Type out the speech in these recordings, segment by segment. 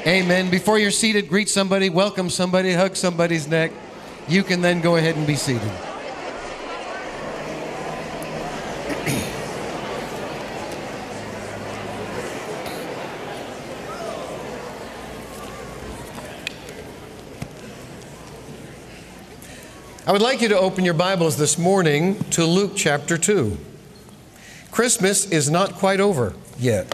Amen. Before you're seated, greet somebody, welcome somebody, hug somebody's neck. You can then go ahead and be seated. I would like you to open your Bibles this morning to Luke chapter 2. Christmas is not quite over yet.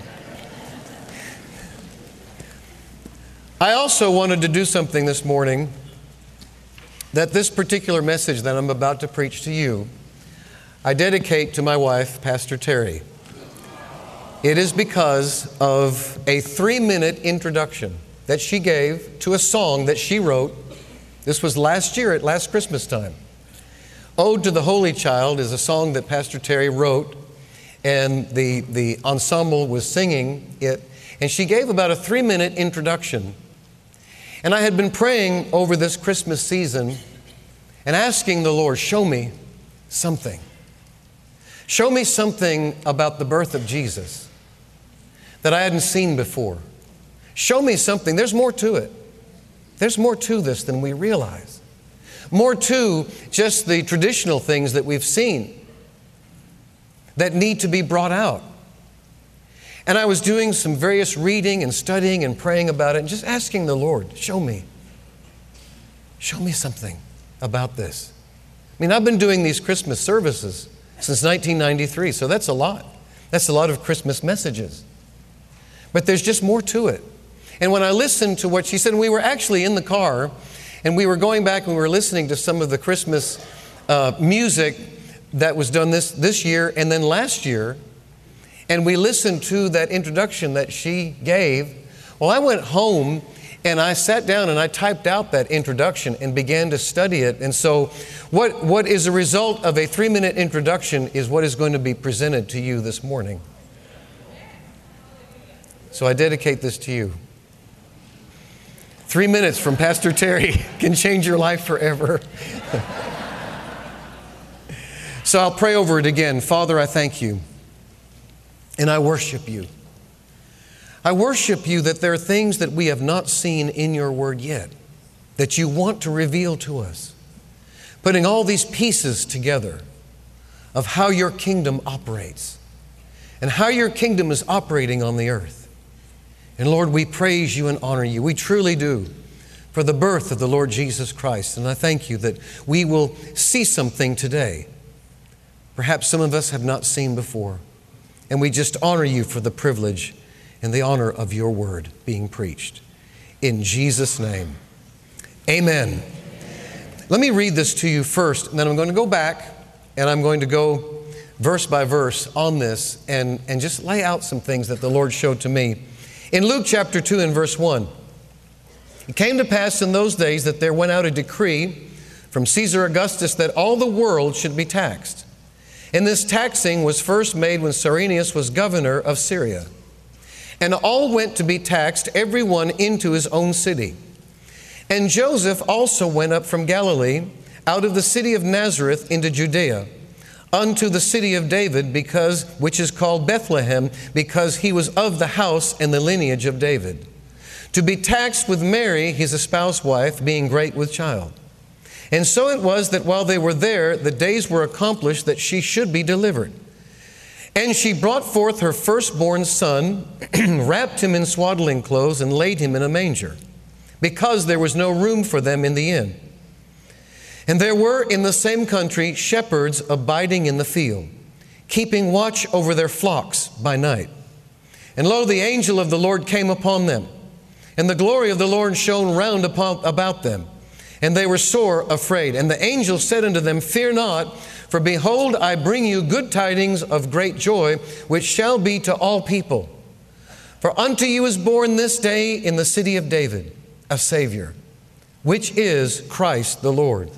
I also wanted to do something this morning that this particular message that I'm about to preach to you, I dedicate to my wife, Pastor Terry. It is because of a 3-minute introduction that she gave to a song that she wrote. This was last year at last Christmas time. Ode to the Holy Child is a song that Pastor Terry wrote, and the ensemble was singing it, and she gave about a 3-minute introduction. And I had been praying over this Christmas season and asking the Lord, show me something. Show me something about the birth of Jesus that I hadn't seen before. Show me something. There's more to it. There's more to this than we realize. More to just the traditional things that we've seen that need to be brought out. And I was doing some various reading and studying and praying about it and just asking the Lord, show me something about this. I mean, I've been doing these Christmas services since 1993, so that's a lot. That's a lot of Christmas messages. But there's just more to it. And when I listened to what she said, and we were actually in the car, and we were going back and we were listening to some of the Christmas music that was done this year and then last year, and we listened to that introduction that she gave. Well, I went home and I sat down and I typed out that introduction and began to study it. And so what is a result of a 3-minute introduction is what is going to be presented to you this morning. So I dedicate this to you. 3 minutes from Pastor Terry can change your life forever. So I'll pray over it again. Father, I thank you. And I worship you. I worship you that there are things that we have not seen in your word yet, that you want to reveal to us. Putting all these pieces together of how your kingdom operates and how your kingdom is operating on the earth. And Lord, we praise you and honor you. We truly do for the birth of the Lord Jesus Christ. And I thank you that we will see something today perhaps some of us have not seen before. And we just honor you for the privilege and the honor of your word being preached. In Jesus' name, amen. Let me read this to you first, and then I'm going to go back and I'm going to go verse by verse on this and just lay out some things that the Lord showed to me. In Luke chapter 2 and verse 1, it came to pass in those days that there went out a decree from Caesar Augustus that all the world should be taxed. And this taxing was first made when Cyrenius was governor of Syria. And all went to be taxed, every one into his own city. And Joseph also went up from Galilee, out of the city of Nazareth into Judea, unto the city of David, which is called Bethlehem, because he was of the house and the lineage of David, to be taxed with Mary, his espoused wife, being great with child. And so it was that while they were there, the days were accomplished that she should be delivered. And she brought forth her firstborn son, wrapped him in swaddling clothes, and laid him in a manger, because there was no room for them in the inn. And there were in the same country shepherds abiding in the field, keeping watch over their flocks by night. And lo, the angel of the Lord came upon them, and the glory of the Lord shone round about them. And they were sore afraid. And the angel said unto them, Fear not, for behold, I bring you good tidings of great joy, which shall be to all people. For unto you is born this day in the city of David a Savior, which is Christ the Lord.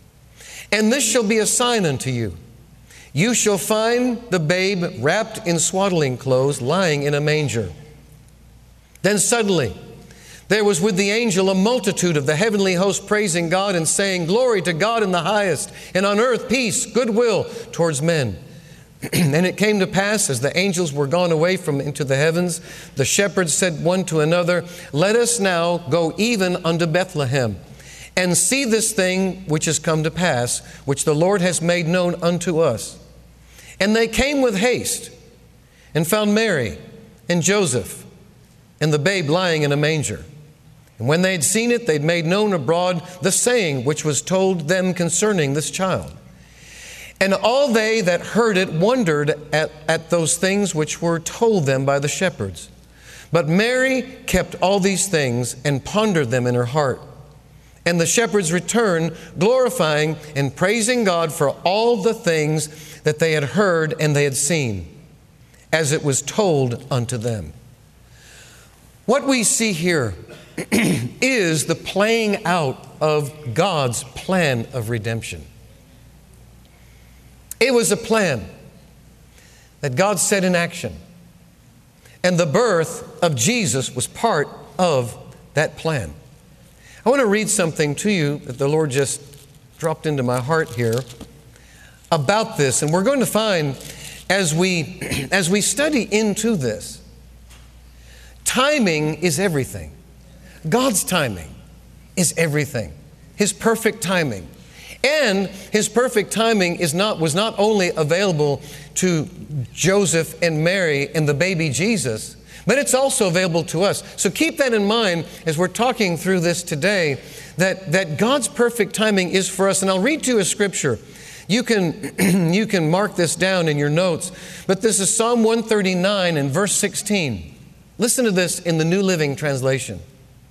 And this shall be a sign unto you. You shall find the babe wrapped in swaddling clothes, lying in a manger. Then suddenly there was with the angel a multitude of the heavenly host praising God and saying, Glory to God in the highest, and on earth peace, goodwill towards men. And it came to pass, as the angels were gone away from into the heavens, the shepherds said one to another, "Let us now go even unto Bethlehem, and see this thing which is come to pass, which the Lord has made known unto us." And they came with haste, and found Mary and Joseph, and the babe lying in a manger. And when they had seen it, they made known abroad the saying which was told them concerning this child. And all they that heard it wondered at those things which were told them by the shepherds. But Mary kept all these things and pondered them in her heart. And the shepherds returned, glorifying and praising God for all the things that they had heard and they had seen, as it was told unto them. What we see here is the playing out of God's plan of redemption. It was a plan that God set in action. And the birth of Jesus was part of that plan. I want to read something to you that the Lord just dropped into my heart here about this. And we're going to find, as we study into this, timing is everything. God's timing is everything. His perfect timing. And His perfect timing was not only available to Joseph and Mary and the baby Jesus, but it's also available to us. So keep that in mind as we're talking through this today, that God's perfect timing is for us. And I'll read to you a scripture. You can mark this down in your notes, but this is Psalm 139 and verse 16. Listen to this in the New Living Translation.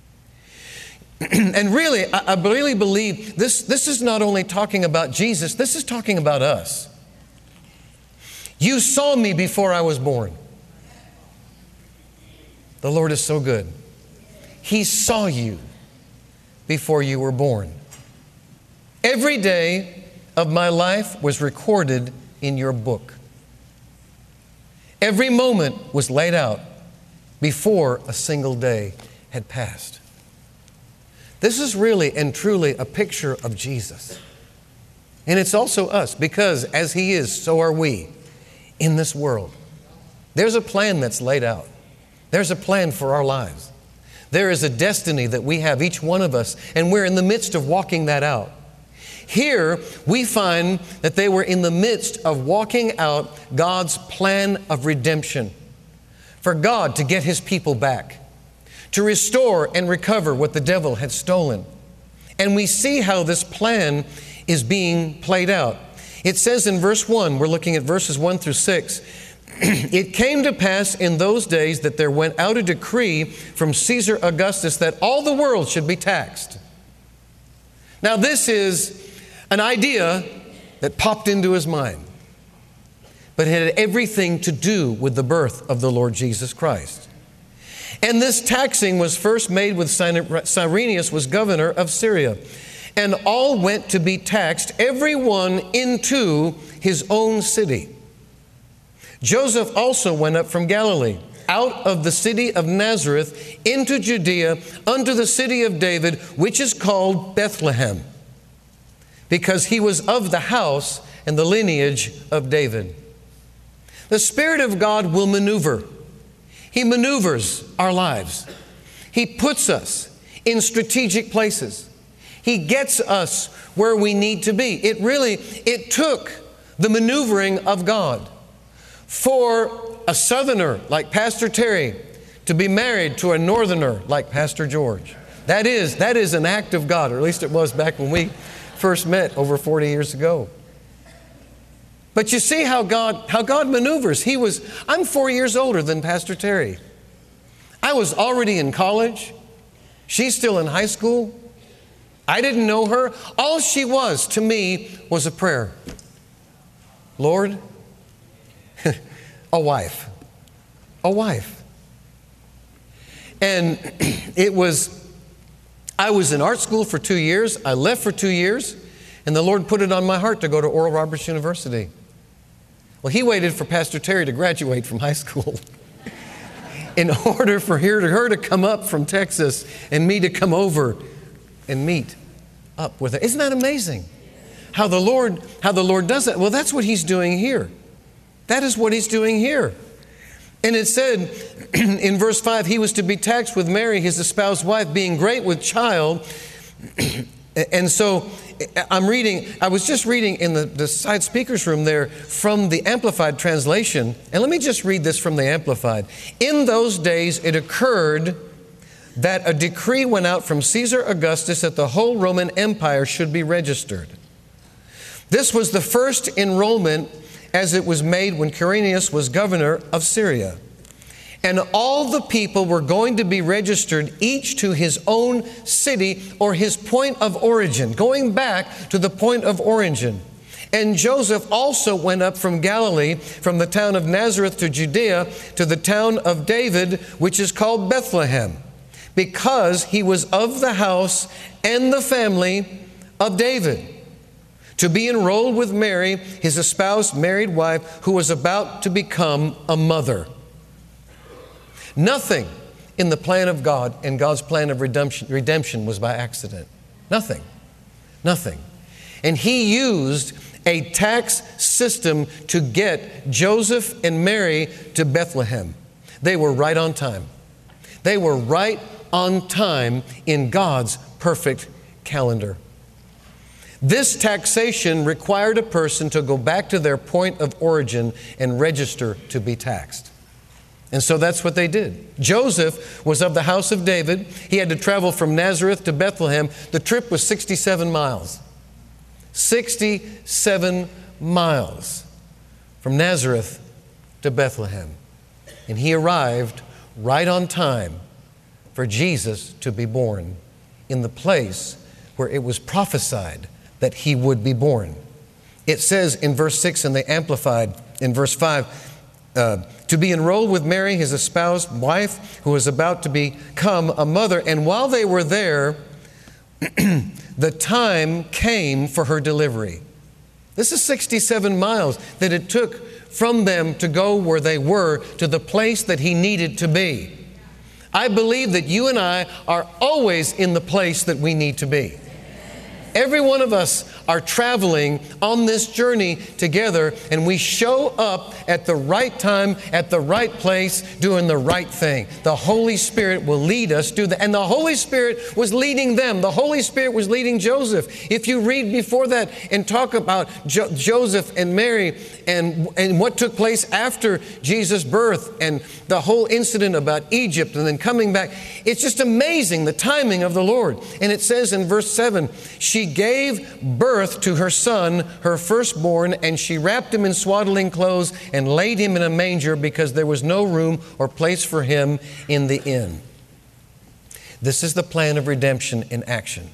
And really, I really believe this is not only talking about Jesus, this is talking about us. You saw me before I was born. The Lord is so good. He saw you before you were born. Every day of my life was recorded in your book. Every moment was laid out before a single day had passed. This is really and truly a picture of Jesus. And it's also us, because as He is, so are we in this world. There's a plan that's laid out. There's a plan for our lives. There is a destiny that we have, each one of us, and we're in the midst of walking that out. Here, we find that they were in the midst of walking out God's plan of redemption, for God to get His people back, to restore and recover what the devil had stolen. And we see how this plan is being played out. It says in verse 1, we're looking at verses 1 through 6, "It came to pass in those days that there went out a decree from Caesar Augustus that all the world should be taxed." Now this is an idea that popped into his mind, but it had everything to do with the birth of the Lord Jesus Christ. And this taxing was first made with Cyrenius was governor of Syria. And all went to be taxed, every one into his own city. Joseph also went up from Galilee, out of the city of Nazareth, into Judea, unto the city of David, which is called Bethlehem, because he was of the house and the lineage of David. The Spirit of God will maneuver. He maneuvers our lives. He puts us in strategic places. He gets us where we need to be. It took the maneuvering of God for a southerner like Pastor Terry to be married to a northerner like Pastor George. That is an act of God, or at least it was back when we first met over 40 years ago. But you see how God maneuvers. I'm 4 years older than Pastor Terry. I was already in college. She's still in high school. I didn't know her. All she was to me was a prayer. Lord, a wife. A wife. And I was in art school for 2 years. I left for 2 years. And the Lord put it on my heart to go to Oral Roberts University. Well, He waited for Pastor Terry to graduate from high school in order for her to come up from Texas and me to come over and meet up with her. Isn't that amazing? How the Lord does that? Well, that's what He's doing here. That is what he's doing here. And it said in verse 5, he was to be taxed with Mary, his espoused wife, being great with child. And so I was just reading in the side speakers room there from the Amplified translation. And let me just read this from the Amplified. In those days it occurred that a decree went out from Caesar Augustus that the whole Roman Empire should be registered. This was the first enrollment as it was made when Quirinius was governor of Syria. And all the people were going to be registered, each to his own city or his point of origin, going back to the point of origin. And Joseph also went up from Galilee, from the town of Nazareth to Judea, to the town of David, which is called Bethlehem, because he was of the house and the family of David, to be enrolled with Mary, his espoused married wife, who was about to become a mother. Nothing in the plan of God and God's plan of redemption was by accident. Nothing. Nothing. And He used a tax system to get Joseph and Mary to Bethlehem. They were right on time. They were right on time in God's perfect calendar. This taxation required a person to go back to their point of origin and register to be taxed. And so that's what they did. Joseph was of the house of David. He had to travel from Nazareth to Bethlehem. The trip was 67 miles. 67 miles from Nazareth to Bethlehem. And he arrived right on time for Jesus to be born in the place where it was prophesied that he would be born. It says in verse 6 in the Amplified, in verse 5, to be enrolled with Mary, his espoused wife, who was about to become a mother. And while they were there, the time came for her delivery. This is 67 miles that it took from them to go where they were to the place that he needed to be. I believe that you and I are always in the place that we need to be. Every one of us are traveling on this journey together, and we show up at the right time, at the right place, doing the right thing. The Holy Spirit will lead us to that. And the Holy Spirit was leading them. The Holy Spirit was leading Joseph. If you read before that and talk about Joseph and Mary and what took place after Jesus' birth and the whole incident about Egypt and then coming back, it's just amazing the timing of the Lord. And it says in verse 7, she gave birth to her son, her firstborn, and she wrapped him in swaddling clothes and laid him in a manger because there was no room or place for him in the inn. This is the plan of redemption in action.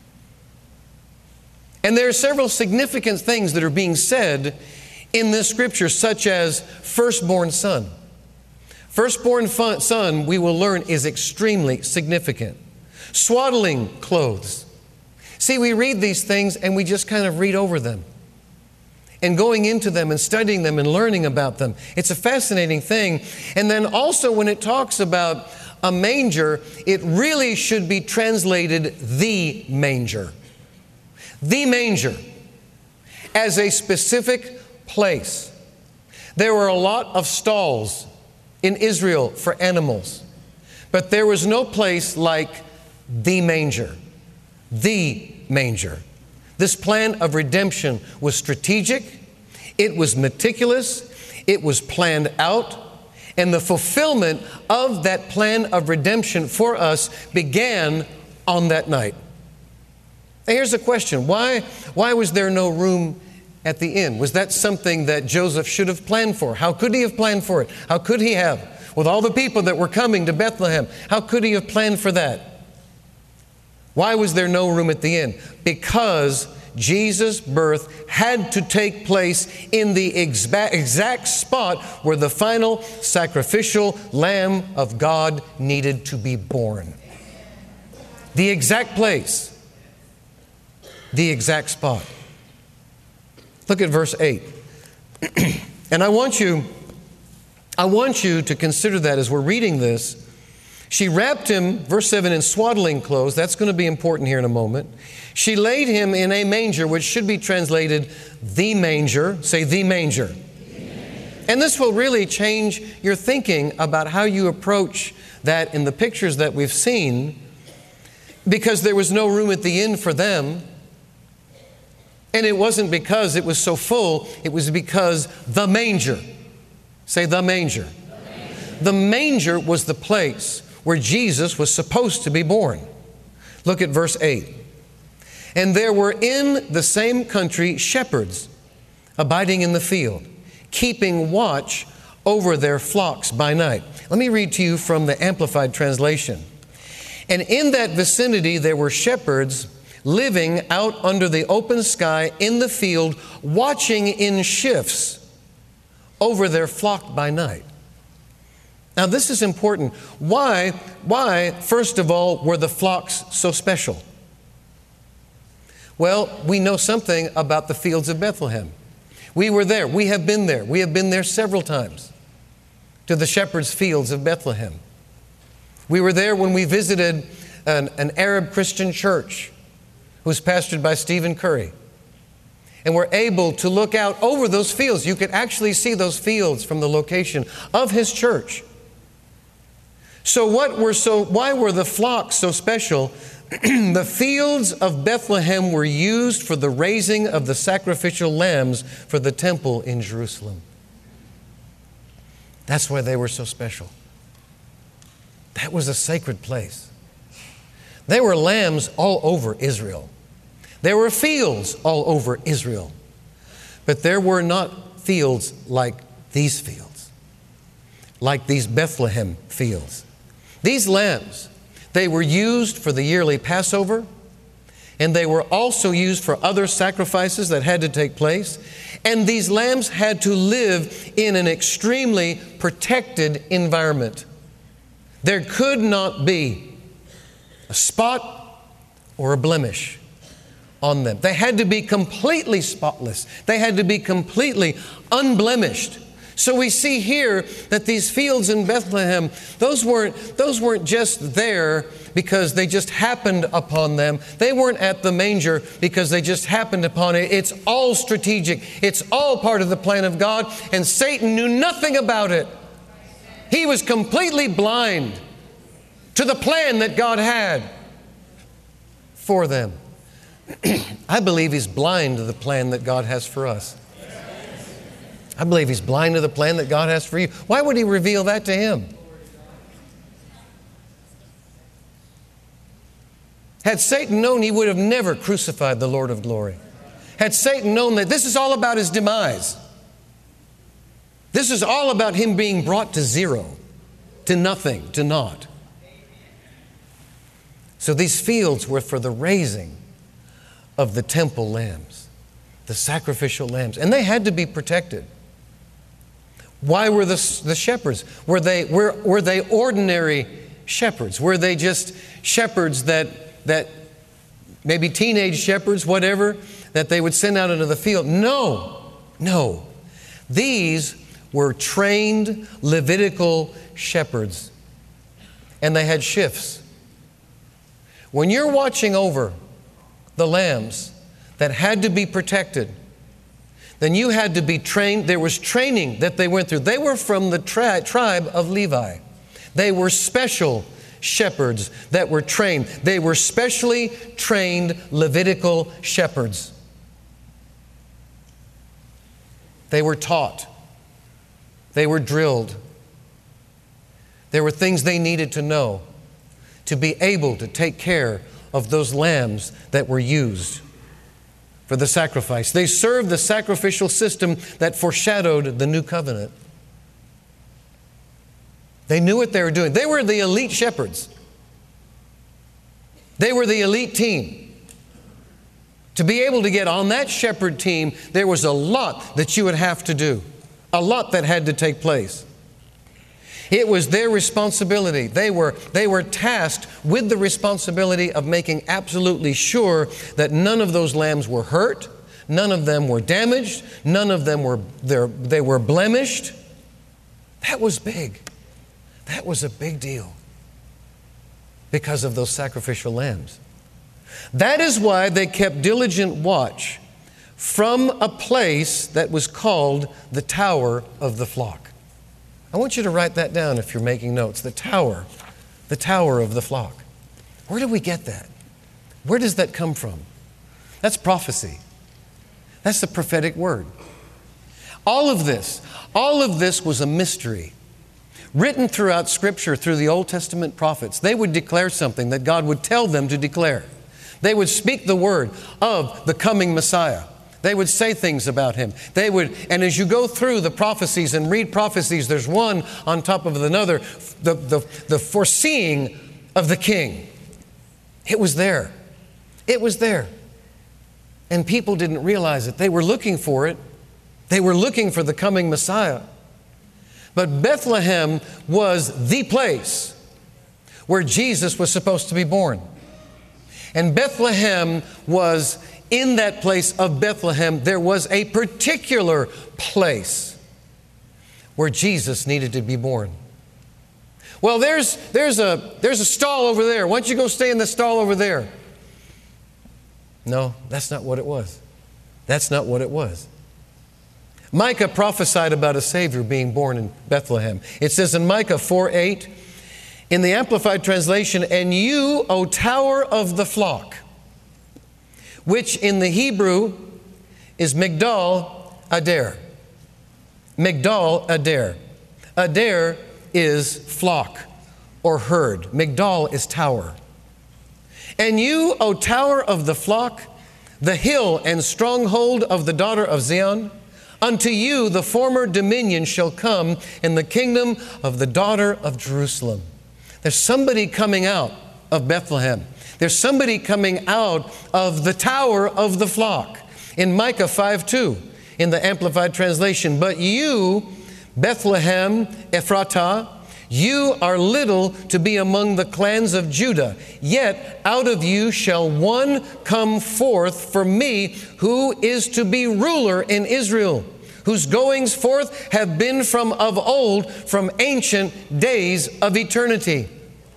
And there are several significant things that are being said in this scripture, such as firstborn son. Firstborn son, we will learn, is extremely significant. Swaddling clothes. See, we read these things and we just kind of read over them. And going into them and studying them and learning about them. It's a fascinating thing. And then also when it talks about a manger, it really should be translated the manger. The manger. As a specific place. There were a lot of stalls in Israel for animals. But there was no place like the manger. The manger. This plan of redemption was strategic, it was meticulous, it was planned out, and the fulfillment of that plan of redemption for us began on that night. Now here's the question, why was there no room at the inn? Was that something that Joseph should have planned for? How could he have planned for it? How could he have? With all the people that were coming to Bethlehem, how could he have planned for that? Why was there no room at the inn? Because Jesus' birth had to take place in the exact spot where the final sacrificial Lamb of God needed to be born. The exact place. The exact spot. Look at verse 8. And I want you to consider that as we're reading this. She wrapped him, verse 7, in swaddling clothes. That's going to be important here in a moment. She laid him in a manger, which should be translated the manger. Say the manger. And this will really change your thinking about how you approach that in the pictures that we've seen, because there was no room at the inn for them. And it wasn't because it was so full, it was because the manger. Say the manger. The manger was the place where Jesus was supposed to be born. Look at verse 8. And there were in the same country shepherds abiding in the field, keeping watch over their flocks by night. Let me read to you from the Amplified Translation. And in that vicinity there were shepherds living out under the open sky in the field, watching in shifts over their flock by night. Now this is important. Why, first of all, were the flocks so special? Well, we know something about the fields of Bethlehem. We were there. We have been there. We have been there several times to the shepherds' fields of Bethlehem. We were there when we visited an Arab Christian church who was pastored by Stephen Curry. And we're able to look out over those fields. You could actually see those fields from the location of his church. So why were the flocks so special? The fields of Bethlehem were used for the raising of the sacrificial lambs for the temple in Jerusalem. That's why they were so special. That was a sacred place. There were lambs all over Israel. There were fields all over Israel. But there were not fields like these fields, like these Bethlehem fields. These lambs, they were used for the yearly Passover, and they were also used for other sacrifices that had to take place. And these lambs had to live in an extremely protected environment. There could not be a spot or a blemish on them. They had to be completely spotless. They had to be completely unblemished. So we see here that these fields in Bethlehem, those weren't just there because they just happened upon them. They weren't at the manger because they just happened upon it. It's all strategic. It's all part of the plan of God, and Satan knew nothing about it. He was completely blind to the plan that God had for them. I believe he's blind to the plan that God has for us. I believe he's blind to the plan that God has for you. Why would he reveal that to him? Had Satan known, he would have never crucified the Lord of glory. Had Satan known that this is all about his demise, this is all about him being brought to zero, to nothing, to naught. So these fields were for the raising of the temple lambs, the sacrificial lambs, and they had to be protected. Why were the shepherds? Were they ordinary shepherds? Were they just shepherds that maybe teenage shepherds, whatever, that they would send out into the field? No. These were trained Levitical shepherds, and they had shifts. When you're watching over the lambs that had to be protected, then you had to be trained. There was training that they went through. They were from the tribe of Levi. They were special shepherds that were trained. They were specially trained Levitical shepherds. They were taught. They were drilled. There were things they needed to know to be able to take care of those lambs that were used for the sacrifice. They served the sacrificial system that foreshadowed the new covenant. They knew what they were doing. They were the elite shepherds. They were the elite team. To be able to get on that shepherd team, there was a lot that you would have to do, a lot that had to take place. It was their responsibility. They were tasked with the responsibility of making absolutely sure that none of those lambs were hurt, none of them were damaged, none of them were blemished. That was big. That was a big deal because of those sacrificial lambs. That is why they kept diligent watch from a place that was called the Tower of the Flock. I want you to write that down if you're making notes. The Tower of the Flock. Where do we get that? Where does that come from? That's prophecy. That's the prophetic word. All of this was a mystery. Written throughout Scripture through the Old Testament prophets, they would declare something that God would tell them to declare. They would speak the word of the coming Messiah. They would say things about Him. And as you go through the prophecies and read prophecies, there's one on top of another, the foreseeing of the King. It was there. It was there. And people didn't realize it. They were looking for it. They were looking for the coming Messiah. But Bethlehem was the place where Jesus was supposed to be born. And Bethlehem was, in that place of Bethlehem, there was a particular place where Jesus needed to be born. Well, there's a stall over there. Why don't you go stay in the stall over there? No, that's not what it was. That's not what it was. Micah prophesied about a Savior being born in Bethlehem. It says in Micah 4:8, in the Amplified Translation, "And you, O tower of the flock," which in the Hebrew is Migdal Adair. Migdal Adair. Adair is flock or herd. Migdal is tower. "And you, O tower of the flock, the hill and stronghold of the daughter of Zion, unto you the former dominion shall come in the kingdom of the daughter of Jerusalem." There's somebody coming out of Bethlehem. There's somebody coming out of the tower of the flock. In Micah 5:2, in the Amplified Translation, "But you, Bethlehem Ephratah, you are little to be among the clans of Judah, yet out of you shall one come forth for me, who is to be ruler in Israel, whose goings forth have been from of old, from ancient days of eternity."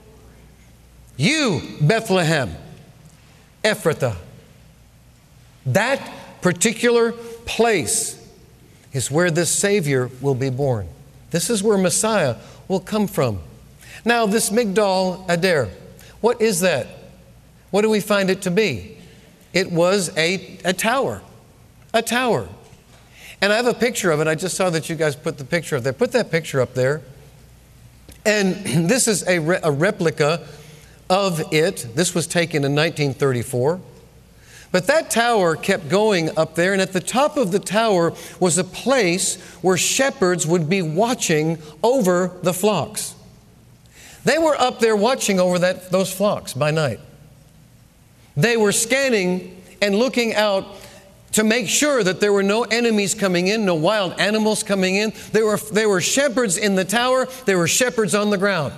You, Bethlehem Ephratah, that particular place is where this Savior will be born. This is where Messiah will come from. Now, this Migdal Adair, what is that? What do we find it to be? It was a tower. A tower. And I have a picture of it. I just saw that you guys put the picture up there. Put that picture up there. And this is a replica of it. This was taken in 1934. But that tower kept going up there, and at the top of the tower was a place where shepherds would be watching over the flocks. They were up there watching over those flocks by night. They were scanning and looking out to make sure that there were no enemies coming in, no wild animals coming in. There were shepherds in the tower. There were shepherds on the ground.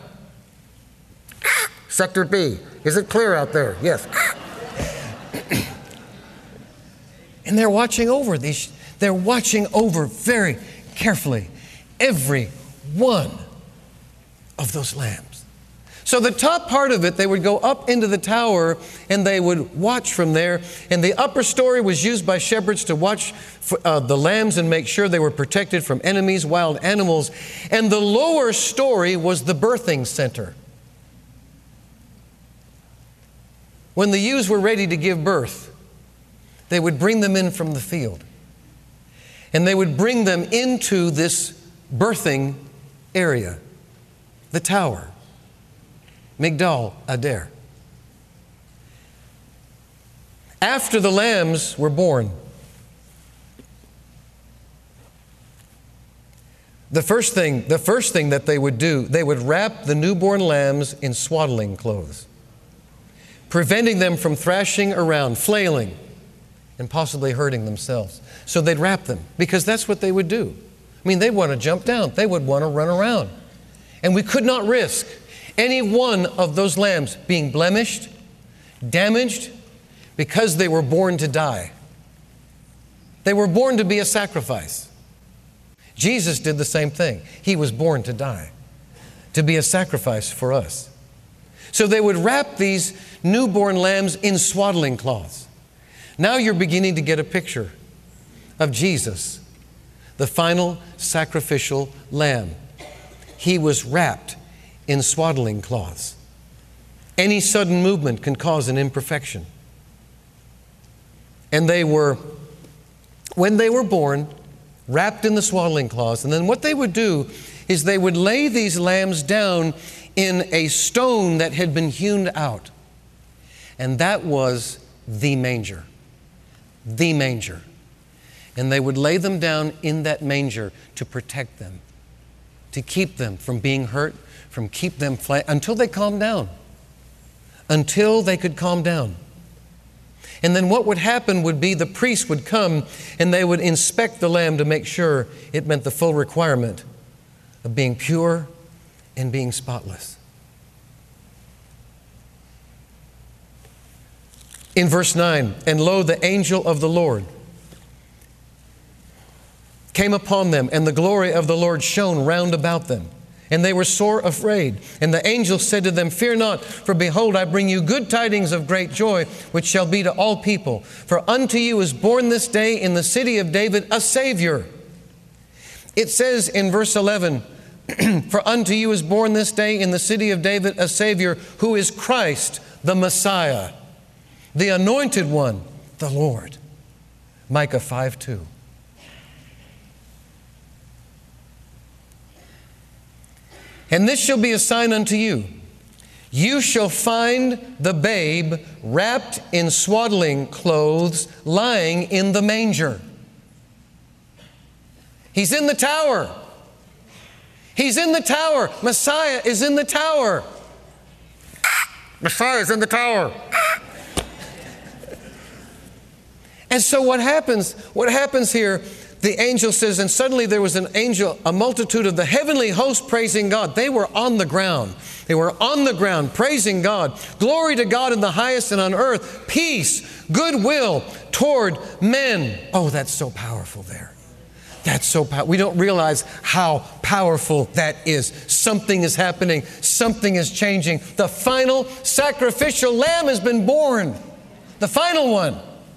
Sector B, is it clear out there? Yes. And they're watching over very carefully every one of those lambs. So the top part of it, they would go up into the tower and they would watch from there. And the upper story was used by shepherds to watch for, the lambs and make sure they were protected from enemies, wild animals. And the lower story was the birthing center. When the ewes were ready to give birth, they would bring them in from the field. And they would bring them into this birthing area, the tower, Migdal Adair. After the lambs were born, the first thing that they would do, they would wrap the newborn lambs in swaddling clothes, preventing them from thrashing around, flailing, and possibly hurting themselves. So they'd wrap them, because that's what they would do. I mean, they'd want to jump down. They would want to run around. And we could not risk any one of those lambs being blemished, damaged, because they were born to die. They were born to be a sacrifice. Jesus did the same thing. He was born to die, to be a sacrifice for us. So they would wrap these newborn lambs in swaddling cloths. Now you're beginning to get a picture. of Jesus, the final sacrificial lamb, He was wrapped in swaddling cloths. Any sudden movement can cause an imperfection. And they were, when they were born, wrapped in the swaddling cloths. And then what they would do is they would lay these lambs down in a stone that had been hewn out. And that was the manger. The manger. And they would lay them down in that manger to protect them, to keep them from being hurt, from keep them until they calmed down. Until they could calm down. And then what would happen would be the priest would come and they would inspect the lamb to make sure it met the full requirement of being pure and being spotless. In verse 9, and lo, the angel of the Lord came upon them, and the glory of the Lord shone round about them. And they were sore afraid. And the angel said to them, fear not, for behold, I bring you good tidings of great joy, which shall be to all people. For unto you is born this day in the city of David a Savior. It says in verse 11, for unto you is born this day in the city of David a Savior, who is Christ the Messiah, the Anointed One, the Lord. Micah 5:2. And this shall be a sign unto you. You shall find the babe wrapped in swaddling clothes, lying in the manger. He's in the tower. He's in the tower. Messiah is in the tower. Messiah is in the tower. And so what happens here, the angel says, and suddenly there was an angel, a multitude of the heavenly host praising God. They were on the ground. They were on the ground praising God. Glory to God in the highest, and on earth peace, goodwill toward men. Oh, that's so powerful there. That's so powerful. We don't realize how powerful that is. Something is happening. Something is changing. The final sacrificial lamb has been born. The final one.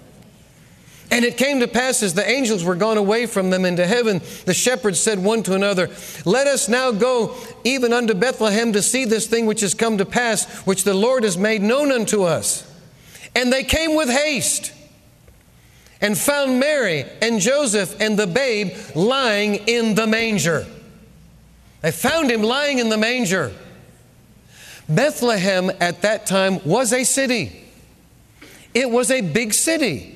And it came to pass as the angels were gone away from them into heaven, the shepherds said one to another, let us now go even unto Bethlehem to see this thing which has come to pass, which the Lord has made known unto us. And they came with haste and found Mary and Joseph and the babe lying in the manger. They found him lying in the manger. Bethlehem at that time was a city. It was a big city.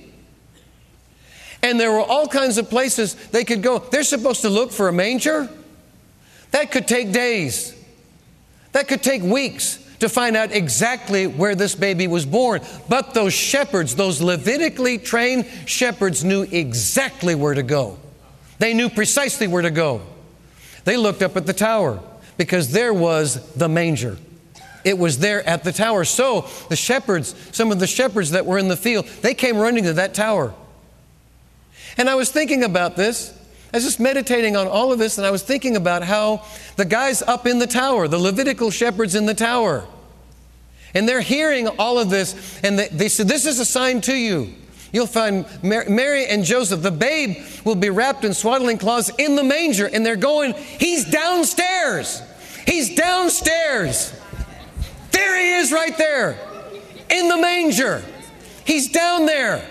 And there were all kinds of places they could go. They're supposed to look for a manger. That could take days. That could take weeks to find out exactly where this baby was born. But those shepherds, those Levitically trained shepherds, knew exactly where to go. They knew precisely where to go. They looked up at the tower because there was the manger. It was there at the tower. So the shepherds, some of the shepherds that were in the field, they came running to that tower. And I was thinking about this. I was just meditating on all of this, and I was thinking about how the guys up in the tower, the Levitical shepherds in the tower, and they're hearing all of this, and they said, this is a sign to you. You'll find Mary and Joseph. The babe will be wrapped in swaddling cloths in the manger. And they're going, he's downstairs. He's downstairs. There he is right there in the manger. He's down there.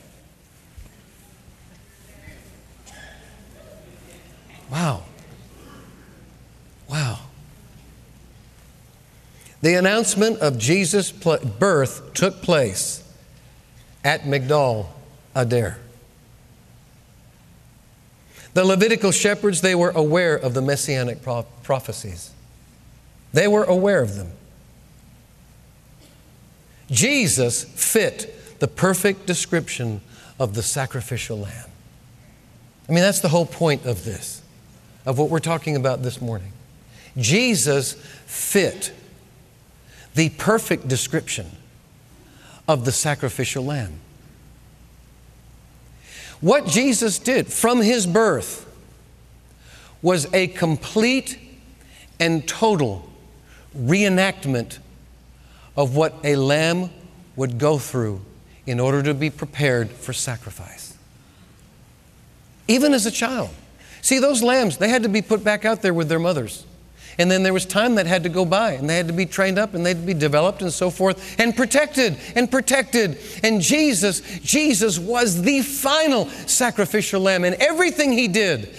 Wow. Wow. The announcement of Jesus' birth took place at Migdal Adair. The Levitical shepherds, they were aware of the messianic prophecies. They were aware of them. Jesus fit the perfect description of the sacrificial lamb. I mean, that's the whole point of this, of what we're talking about this morning. Jesus fit the perfect description of the sacrificial lamb. What Jesus did from his birth was a complete and total reenactment of what a lamb would go through in order to be prepared for sacrifice. even as a child. See, those lambs, they had to be put back out there with their mothers. And then there was time that had to go by, and they had to be trained up, and they had to be developed and so forth, and protected, and protected. And Jesus was the final sacrificial lamb. And everything He did,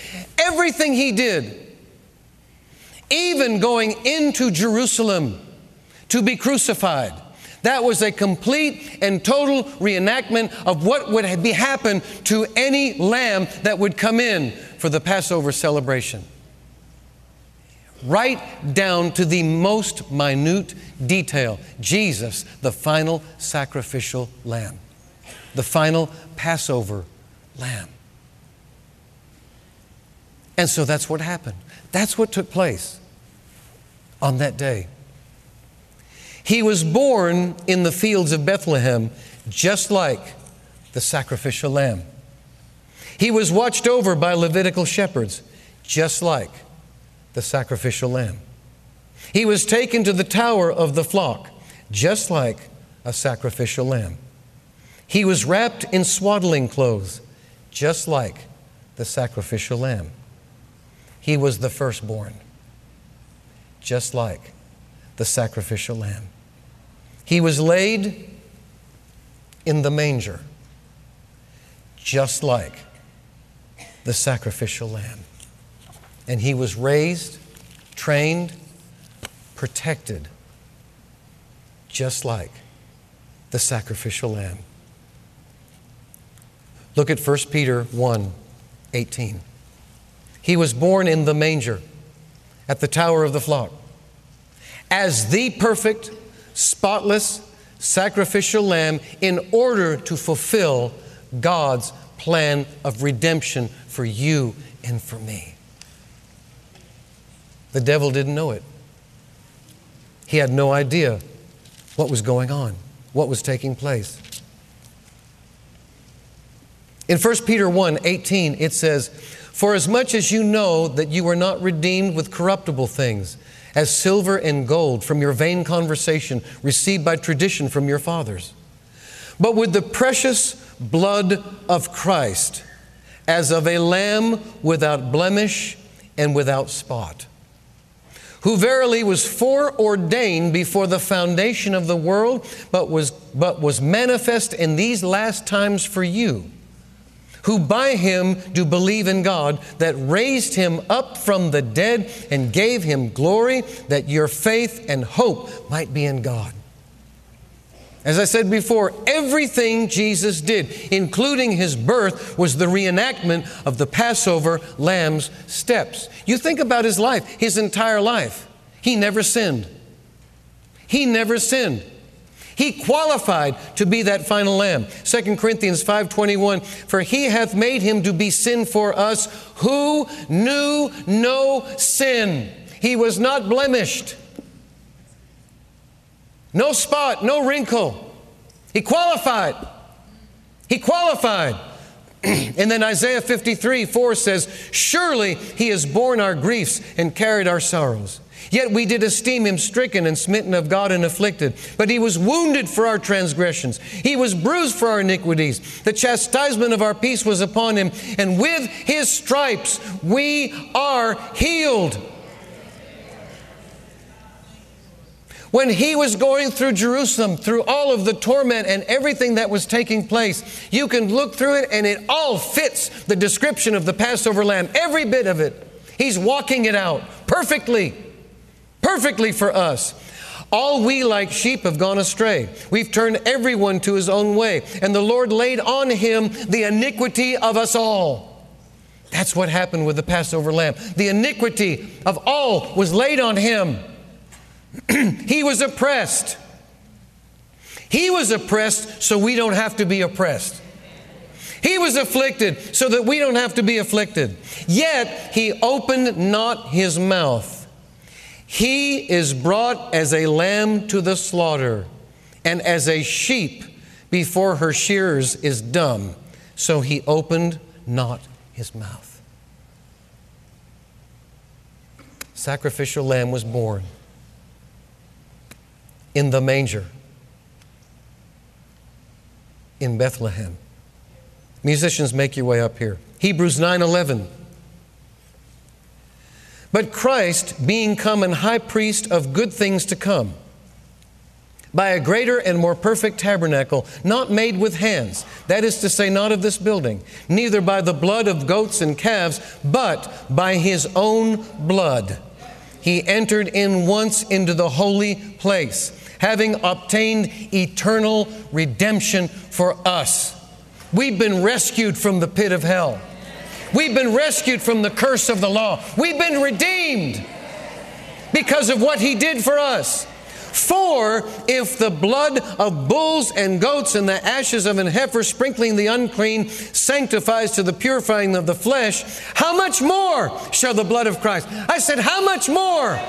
even going into Jerusalem to be crucified, that was a complete and total reenactment of what would happen to any lamb that would come in for the Passover celebration. Right down to the most minute detail. Jesus, the final sacrificial lamb. The final Passover lamb. And so that's what happened. That's what took place on that day. He was born in the fields of Bethlehem, just like the sacrificial lamb. He was watched over by Levitical shepherds, just like the sacrificial lamb. He was taken to the tower of the flock, just like a sacrificial lamb. He was wrapped in swaddling clothes, just like the sacrificial lamb. He was the firstborn, just like the sacrificial lamb. He was laid in the manger, just like the sacrificial lamb. And He was raised, trained, protected, just like the sacrificial lamb. Look at 1 Peter 1:18. He was born in the manger at the tower of the flock as the perfect, spotless, sacrificial lamb in order to fulfill God's plan of redemption for you and for me. The devil didn't know it. He had no idea what was going on, what was taking place. In 1 Peter 1:18, it says, "For as much as you know that you were not redeemed with corruptible things, as silver and gold from your vain conversation received by tradition from your fathers, but with the precious blood of Christ, as of a lamb without blemish and without spot, who verily was foreordained before the foundation of the world, but was manifest in these last times for you, who by Him do believe in God, that raised Him up from the dead and gave Him glory, that your faith and hope might be in God." As I said before, everything Jesus did, including His birth, was the reenactment of the Passover lamb's steps. You think about His life, His entire life. He never sinned. He never sinned. He qualified to be that final lamb. 2 Corinthians 5:21, "For He hath made Him to be sin for us, who knew no sin." He was not blemished. No spot, no wrinkle. He qualified. He qualified. And then Isaiah 53:4 says, "Surely He has borne our griefs and carried our sorrows. Yet we did esteem Him stricken and smitten of God and afflicted. But He was wounded for our transgressions. He was bruised for our iniquities. The chastisement of our peace was upon Him. And with His stripes we are healed." When He was going through Jerusalem, through all of the torment and everything that was taking place, you can look through it and it all fits the description of the Passover lamb. Every bit of it. He's walking it out perfectly. Perfectly for us. "All we like sheep have gone astray. We've turned everyone to his own way. And the Lord laid on Him the iniquity of us all." That's what happened with the Passover lamb. The iniquity of all was laid on Him. He was oppressed. He was oppressed so we don't have to be oppressed. He was afflicted so that we don't have to be afflicted. Yet He opened not His mouth. He is brought as a lamb to the slaughter, and as a sheep before her shearers is dumb, so He opened not His mouth. Sacrificial lamb was born in the manger in Bethlehem. Musicians, make your way up here. Hebrews 9:11. But Christ, being come an high priest of good things to come, by a greater and more perfect tabernacle, not made with hands, that is to say, not of this building, neither by the blood of goats and calves, but by His own blood, He entered in once into the holy place, having obtained eternal redemption for us. We've been rescued from the pit of hell. We've been rescued from the curse of the law. We've been redeemed because of what He did for us. For if the blood of bulls and goats and the ashes of an heifer sprinkling the unclean sanctifies to the purifying of the flesh, how much more shall the blood of Christ? I said, how much more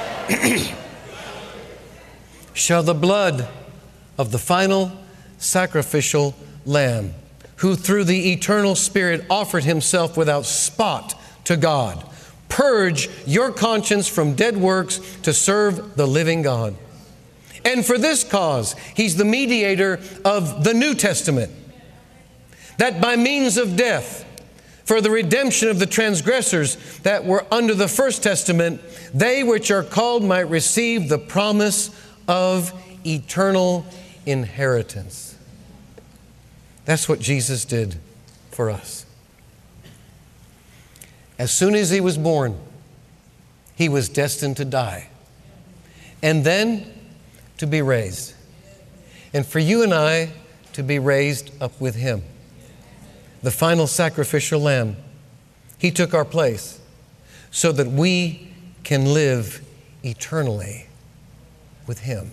shall the blood of the final sacrificial Lamb, who through the eternal Spirit offered Himself without spot to God, purge your conscience from dead works to serve the living God? And for this cause, He's the mediator of the New Testament, that by means of death, for the redemption of the transgressors that were under the first testament, they which are called might receive the promise of eternal inheritance. That's what Jesus did for us. As soon as He was born, He was destined to die, and then to be raised. And for you and I to be raised up with Him. The final sacrificial Lamb. He took our place so that we can live eternally with Him.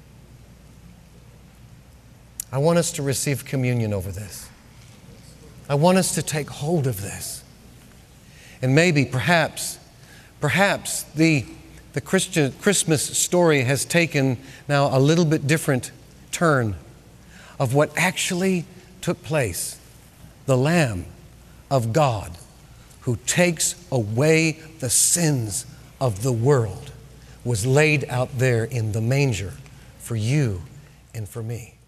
I want us to receive communion over this. I want us to take hold of this. And maybe, perhaps the Christian Christmas story has taken now a little bit different turn of what actually took place. The Lamb of God who takes away the sins of the world was laid out there in the manger for you and for me.